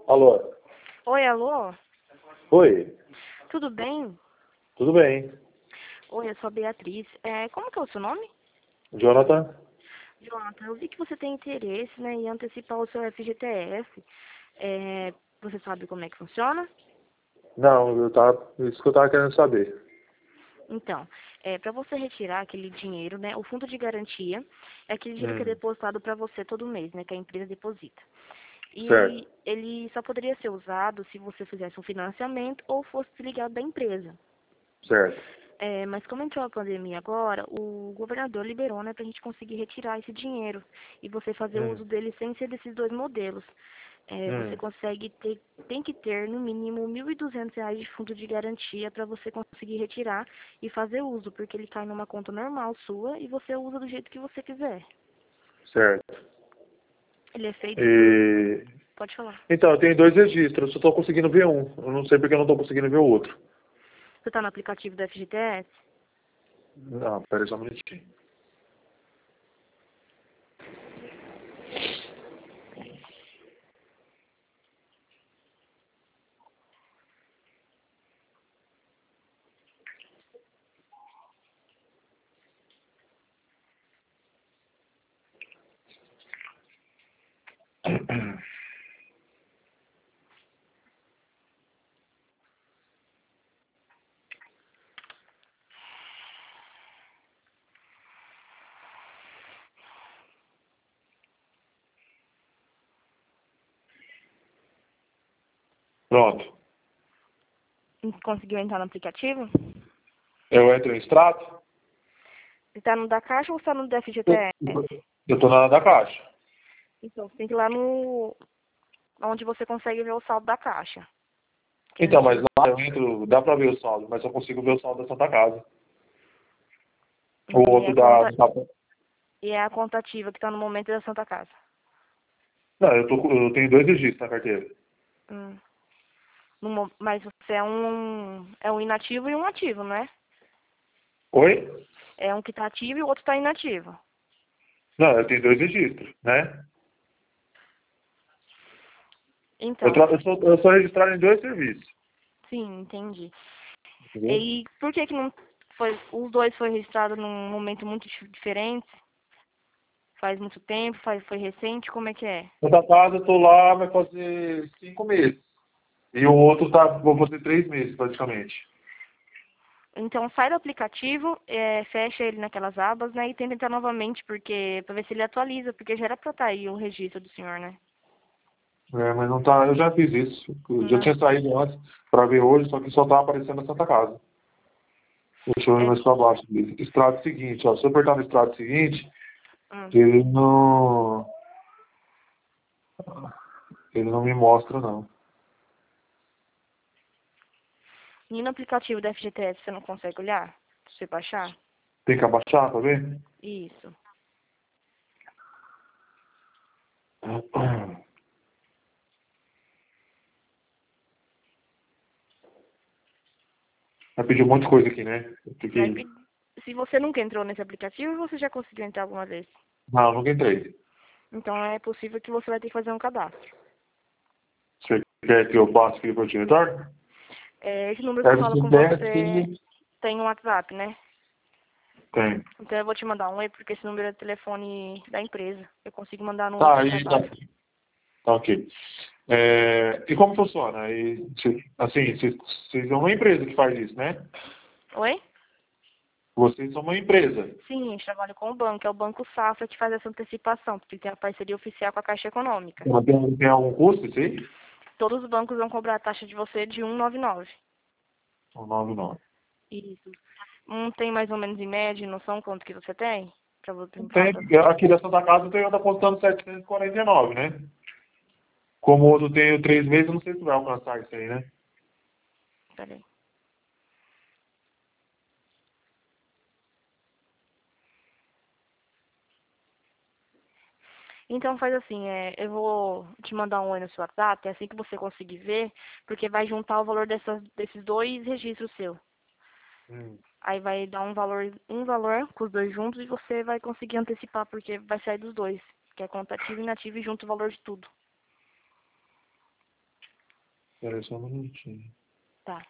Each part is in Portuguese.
Alô? Oi, alô? Oi, Tudo bem? tudo bem? Oi, eu sou a Beatriz. Como que é o seu nome? Jonathan? Jonathan, eu vi que você tem interesse, né, em antecipar o seu FGTS. Você sabe como é que funciona? Não, isso que eu tava querendo saber. Então, para você retirar aquele dinheiro, né, o fundo de garantia é aquele dinheiro que é Hum, depositado para você todo mês, né, que a empresa deposita. certo, E ele só poderia ser usado se você fizesse um financiamento ou fosse desligado da empresa. certo. Mas como entrou a pandemia agora, o governador liberou, né, para a gente conseguir retirar esse dinheiro e você fazer Hum, uso dele sem ser desses dois modelos. Você hum, consegue ter, tem que ter no mínimo R$ 1.200 de fundo de garantia para você conseguir retirar e fazer uso, porque ele cai numa conta normal sua e você usa do jeito que você quiser. certo. Ele é feito por... E... Pode falar. Então, eu tenho dois registros, eu só tô conseguindo ver um. Eu não sei porque eu não tô conseguindo ver o outro. Você está no aplicativo do FGTS? Não, pera aí só um minutinho. Pronto. Conseguiu entrar no aplicativo? Eu entro em extrato? Você está no da Caixa ou está no do Eu FGTS? eu tô na da caixa. Então, você tem que ir lá no onde você consegue ver o saldo da Caixa. Que é Então, onde mas você... lá eu entro, dá pra ver o saldo, mas eu consigo ver o saldo da Santa Casa. O E outro a conta, da... e é a conta ativa que está no momento da Santa Casa. Não, eu tenho dois registros na carteira. Hum. Mas você é um inativo e um ativo, não é? Oi? É um que está ativo e o outro está inativo. Não, eu tenho dois registros, né? Então, Eu sou registrado em dois serviços, sim, entendi. entendeu? E por que que não foi, os dois foi registrado num momento muito diferente? Faz muito tempo, foi recente, como é que é? Santa Casa, eu tô lá, vai fazer 5 meses. E o outro vou fazer 3 meses, praticamente. Então sai do aplicativo, fecha ele naquelas abas, né, e tenta entrar novamente, porque para ver se ele atualiza, porque já era para estar aí o registro do senhor, né? É, mas não tá, eu já fiz isso. Eu já Não, tinha saído antes para ver hoje, só que só tá aparecendo a Santa Casa. Deixa eu ir é, mais para baixo. Extrato seguinte, ó. Se eu apertar no extrato seguinte, hum. ele não. Ele não me mostra, não. E no aplicativo da FGTS você não consegue olhar? Pra você baixar? Tem que abaixar para ver? Isso. Vai pedir um monte de coisa aqui, né? Vai Porque... pedir. Se você nunca entrou nesse aplicativo, você já conseguiu entrar alguma vez. Não, nunca entrei. Então é possível que você vai ter que fazer um cadastro. Você quer que eu passe aqui para o diretor? Esse número que É, fala você com quer você que... tem um WhatsApp, né? Tem. Então eu vou te mandar um oi, porque esse número é o telefone da empresa. Eu consigo mandar no Tá, outro aí tá. trabalho. Tá, ok. E como funciona? Assim, vocês são uma empresa que faz isso, né? Oi? Vocês são uma empresa. Sim, a gente trabalha com o banco. É o Banco Safra que faz essa antecipação, porque tem a parceria oficial com a Caixa Econômica. Tem algum custo isso aí? Todos os bancos vão cobrar a taxa de você de 1,99. O nome não. Isso. Tem mais ou menos em média, noção quanto que você tem? Pra você Tem, falar. aqui da Santa Casa eu estou apostando 749, né? Como o outro tem 3 meses, eu não sei se vai alcançar isso aí, né? Peraí. Então faz assim, eu vou te mandar um oi no seu WhatsApp, é assim que você conseguir ver, porque vai juntar o valor desses dois registros seus. Hum. Aí vai dar um valor com os dois juntos e você vai conseguir antecipar, porque vai sair dos dois, que é conta ativa e inativa e junto o valor de tudo. Espera aí só um minutinho. Tá.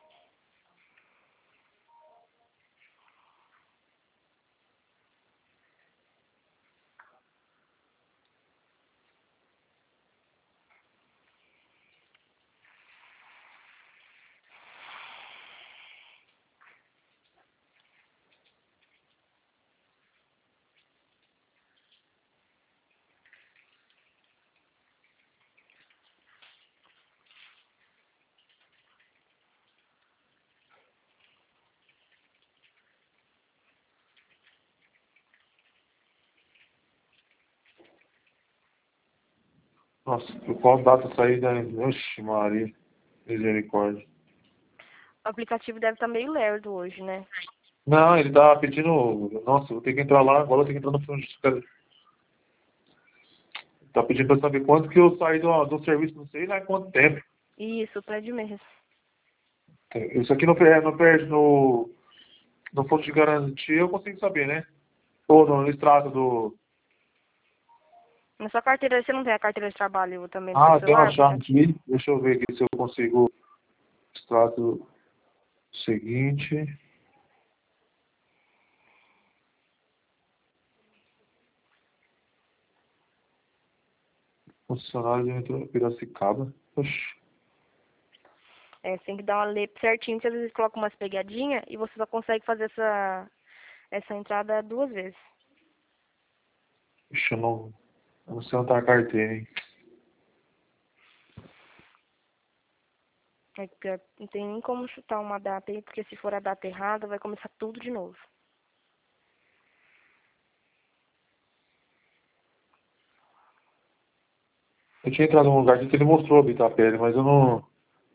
Nossa, qual data sair da... Oxe, Maria. Misericórdia. O aplicativo deve estar meio lerdo hoje, né? Não, ele tá pedindo... Nossa, vou ter que entrar lá agora, eu tenho que entrar no fundo de... Tá pedindo pra saber quanto que eu saí do serviço, não sei lá em quanto tempo. Isso, pede mesmo. Isso aqui não perde no fundo de garantia, eu consigo saber, né? Ou no extrato do... Na sua carteira, você não tem a carteira de trabalho também no seu Ah, tem uma celular, chave aplicativo? aqui. Deixa eu ver aqui se eu consigo... Extrato seguinte... Funcionário de metrô Piracicaba. Oxi. É, você tem que dar uma lei certinho, porque às vezes coloca umas pegadinhas e você só consegue fazer essa entrada 2 vezes. Ixi, eu não sei onde tá a carteira, hein? É que não tem nem como chutar uma data aí, porque se for a data errada, vai começar tudo de novo. Eu tinha entrado num lugar que ele mostrou habitar a pele, mas eu não...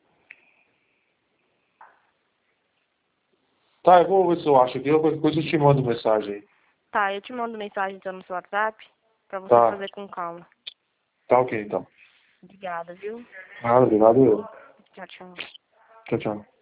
Tá, eu vou ver se eu acho aqui. Qualquer coisa eu te mando mensagem aí. Tá, eu te mando mensagem então no seu WhatsApp, pra você Tá. fazer com calma. Tá ok, então. Obrigada, viu? Nada, obrigado eu. Tchau, tchau. Tchau, tchau.